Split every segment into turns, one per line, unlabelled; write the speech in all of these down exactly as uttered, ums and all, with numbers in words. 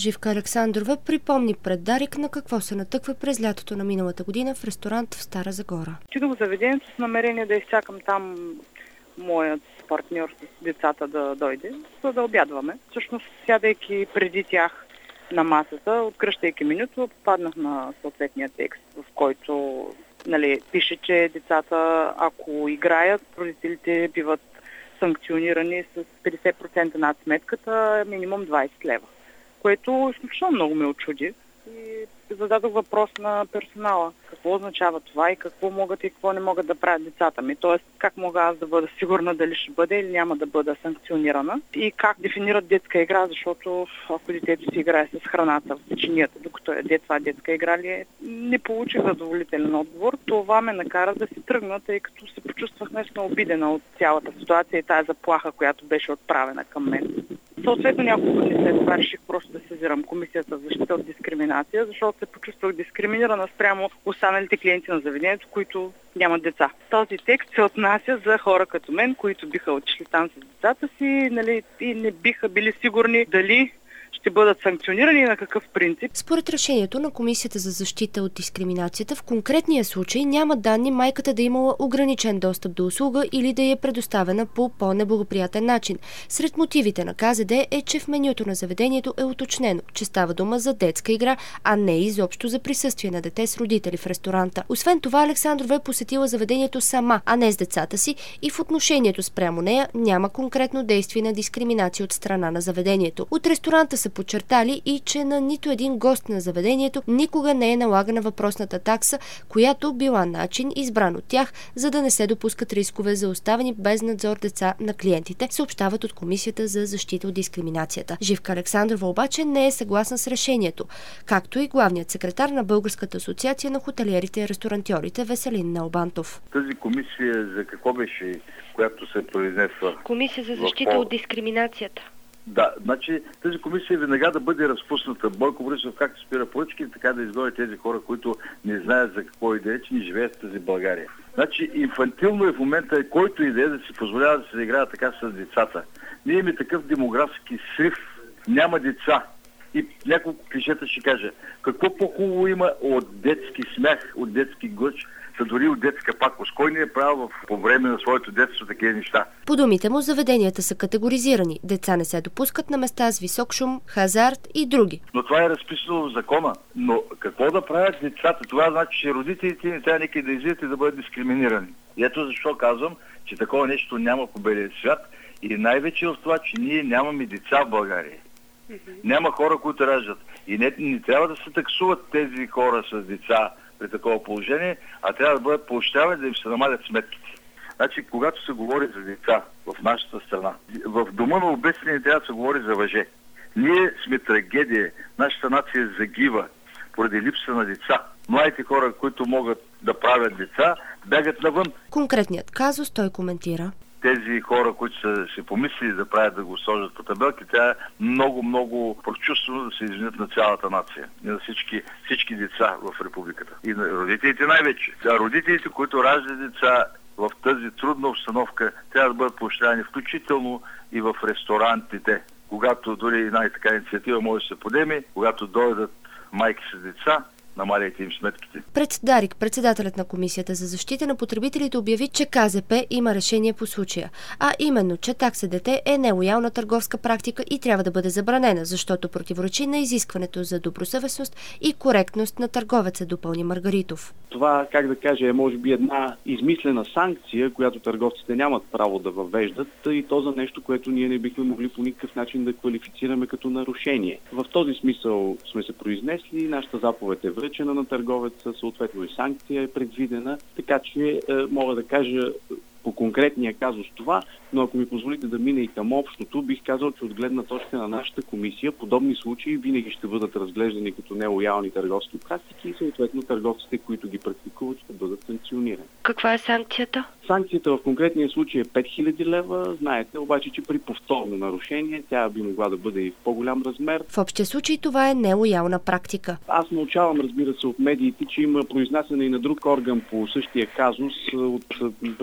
Живка Александрова припомни пред Дарик на какво се натъква през лятото на миналата година в ресторант в Стара Загора.
Отидох в заведението с намерение да изчакам там моят партньор с децата да дойде, за да обядваме. Всъщност, сядайки преди тях на масата, откръщайки менюто, попаднах на съответния текст, в който нали, пише, че децата, ако играят, родителите биват санкционирани с петдесет процента над сметката, минимум двайсет лева. Което изключително много ме очуди. И зададох въпрос на персонала. Какво означава това и какво могат и какво не могат да правят децата ми? Тоест, как мога аз да бъда сигурна дали ще бъде или няма да бъда санкционирана? И как дефинират детска игра, защото ако детето си играе с храната в печенията, докато е дет, това детска игра ли е, не получих задоволителен отговор. Това ме накара да си тръгна, тъй като се почувствах наистина обидена от цялата ситуация и тая заплаха, която беше отправена към мен. Съответно, няколко дни след това реших просто да сезирам Комисията за защита от дискриминация, защото се почувствах дискриминирана спрямо останалите клиенти на заведението, които нямат деца. Този текст се отнася за хора като мен, които биха отишли там с децата си, нали, и не биха били сигурни дали ще бъдат санкционирани и на какъв принцип.
Според решението на Комисията за защита от дискриминацията, в конкретния случай няма данни майката да е имала ограничен достъп до услуга или да е предоставена по по-неблагоприятен начин. Сред мотивите на КЗД е, че в менюто на заведението е уточнено, че става дума за детска игра, а не изобщо за присъствие на дете с родители в ресторанта. Освен това, Александрова е посетила заведението сама, а не с децата си и в отношението спрямо нея няма конкретно действие на дискриминация от страна на заведението. От ресторанта са подчертали и, че на нито един гост на заведението никога не е налагана въпросната такса, която била начин избран от тях, за да не се допускат рискове за оставени без надзор деца на клиентите, съобщават от Комисията за защита от дискриминацията. Живка Александрова обаче не е съгласна с решението, както и главният секретар на Българската асоциация на хотелиерите и ресторантьорите Веселин Налбантов.
Тази комисия за какво беше, която се произнесла?
Комисия за защита от дискриминацията.
Да, значи тази комисия веднага да бъде разпусната. Бойко Борисов както спира поръчки, така да изгони тези хора, които не знаят за какво иде, че не живеят в тази България. Значи инфантилно е в момента, който иде да си позволява да се играе така с децата. Ние имаме такъв демографски срив, няма деца. И няколко клишета ще кажа. Какво по-хубаво има от детски смях, от детски глъч, са дори от детска пакост. Кой не е правил по време на своето детство такива неща?
По думите му, заведенията са категоризирани. Деца не се допускат на места с висок шум, хазарт и други.
Но това е разписано в закона. Но какво да правят децата? Това значи, че родителите не трябва никъде да излизат и да бъдат дискриминирани. И ето защо казвам, че такова нещо няма по белия свят и най-вече в това, че ние нямаме деца в България. Mm-hmm. Няма хора, които раждат. И не, не трябва да се таксуват тези хора с деца при такова положение, а трябва да бъдат поощрявани да им се намалят сметките. Значи, когато се говори за деца в нашата страна, в дома на обесени не трябва да се говори за въже. Ние сме трагедия. Нашата нация загива поради липса на деца. Младите хора, които могат да правят деца, бягат навън.
Конкретният казус той коментира.
Тези хора, които са се помислили да правят да го сложат по табелки, трябва много-много прочувствено да се извинят на цялата нация и на всички, всички деца в републиката. И на родителите най-вече. А родителите, които раждат деца в тази трудна обстановка, трябва да бъдат поощрявани, включително и в ресторантите. Когато дори една и така инициатива може да се подеме, когато дойдат майки с деца, намаляйте им сметките.
Пред Дарик, председателят на Комисията за защита на потребителите обяви, че КЗП има решение по случая, а именно, че такса дете е нелоялна търговска практика и трябва да бъде забранена, защото противоречи на изискването за добросъвестност и коректност на търговеца, допълни Маргаритов.
Това, как да кажа, е може би една измислена санкция, която търговците нямат право да въвеждат, и то за нещо, което ние не бихме могли по никакъв начин да квалифицираме като нарушение. В този смисъл сме се произнесли, нашата заповед е връчена на търговеца, съответно и санкция е предвидена, така че е, мога да кажа по конкретния казус това, но ако ми позволите да мина и към общото, бих казал, че от гледна точка на нашата комисия подобни случаи винаги ще бъдат разглеждани като нелоялни търговски практики и съответно търговците, които ги практикуват, ще бъдат санкционирани.
Каква е санкцията?
Санкцията в конкретния случай е пет хиляди лева. Знаете обаче, че при повторно нарушение тя би могла да бъде и в по-голям размер.
В общия случай това е нелоялна практика.
Аз научавам, разбира се, от медиите, че има произнасяне и на друг орган по същия казус от преди ден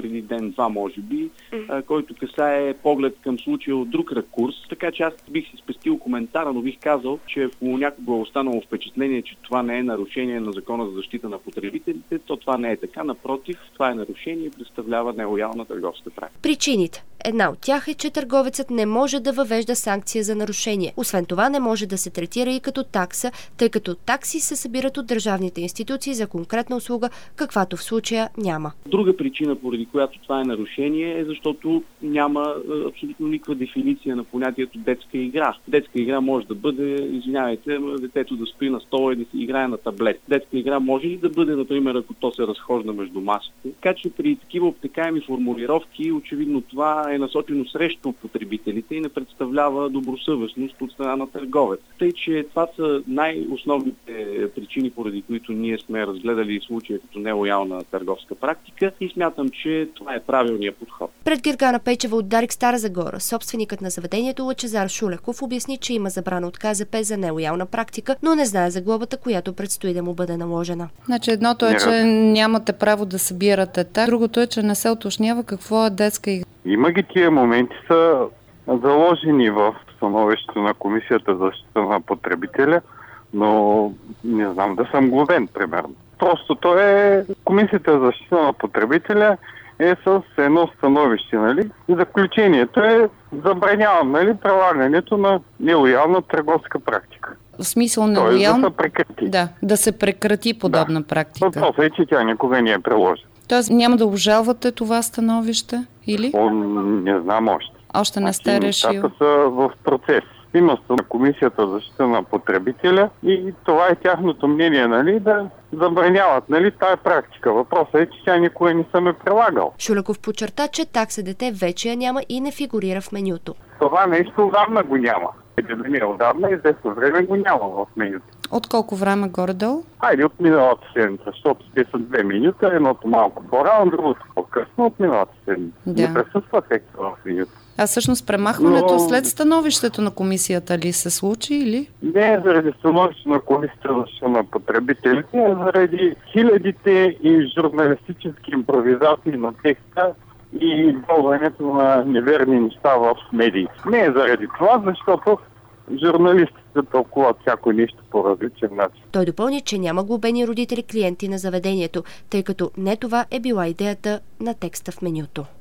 към това, може би, а, който касае поглед към случая от друг ракурс. Така че аз бих си спестил коментара, но бих казал, че ако някога е останало впечатление, че това не е нарушение на Закона за защита на потребителите, то това не е така. Напротив, това е нарушение и представлява нелоялна търговска практика.
Причините. Една от тях е, че търговецът не може да въвежда санкция за нарушение. Освен това, не може да се третира и като такса, тъй като такси се събират от държавните институции за конкретна услуга, каквато в случая няма.
Друга причина, поради която това е нарушение, е защото няма абсолютно никаква дефиниция на понятието детска игра. Детска игра може да бъде, извинявайте, детето да стои на стола и да си играе на таблет. Детска игра може и да бъде, например, ако то се разхожда между масите. Така че при такива обтекаеми формулировки, очевидно това е насочено срещу потребителите и не представлява добросъвестност от страна на търговец. Тъй, че това са най-основните причини, поради които ние сме разгледали случая като нелоялна търговска практика и смятам, че това е правилният подход.
Пред Гергана Пейчева от Дарик Стара Загора, собственикът на заведението Лъчезар Шулеков обясни, че има забрана от Ка Зе Пе за нелоялна практика, но не знае за глобата, която предстои да му бъде наложена.
Значи едното е, че нямате право да събирате так, другото е, че не се уточнява какво е детска игра.
Има ги тия моменти са заложени в становището на Комисията за защита на потребителя, но не знам да съм главен, примерно. Простото е, Комисията за защита на потребителя е с едно становище, нали? И заключението е забранявам, нали, прилагането на нелоялна търговска практика.
В смисъл нелоялна?
Да се прекрати.
Да, да се прекрати подобна
да.
практика.
Въпросът е, че тя никога не е приложена.
Тоест няма да обжалвате това становище, или?
О, не знам още.
Още не сте решил.
Нещата са в процес. Има на Комисията за защита на потребителя и това е тяхното мнение, нали, да забраняват, нали, тая практика. Въпросът е, че тя никога не съм е прилагал.
Шулеков подчерта, че такса дете вече я няма и не фигурира в менюто.
Това нещо отдавна го няма. Не отдавна, известно време го няма в менюто.
От колко време горе-долу?
Айде от миналата седмица, защото те са две менюта, едното малко по-рано, другото по-късно от миналата седмица.
Да.
Не присъства текста в менюто.
А всъщност премахването
Но...
след становището на комисията ли се случи или?
Не е заради становището на Комисията за защита на потребителите, а заради хилядите и журналистически импровизации на текста и болването на неверни неща в медиите. Не е заради това, защото журналистите тълкуват всяко нещо по различен начин.
Той допълни, че няма глобени родители клиенти на заведението, тъй като не това е била идеята на текста в менюто.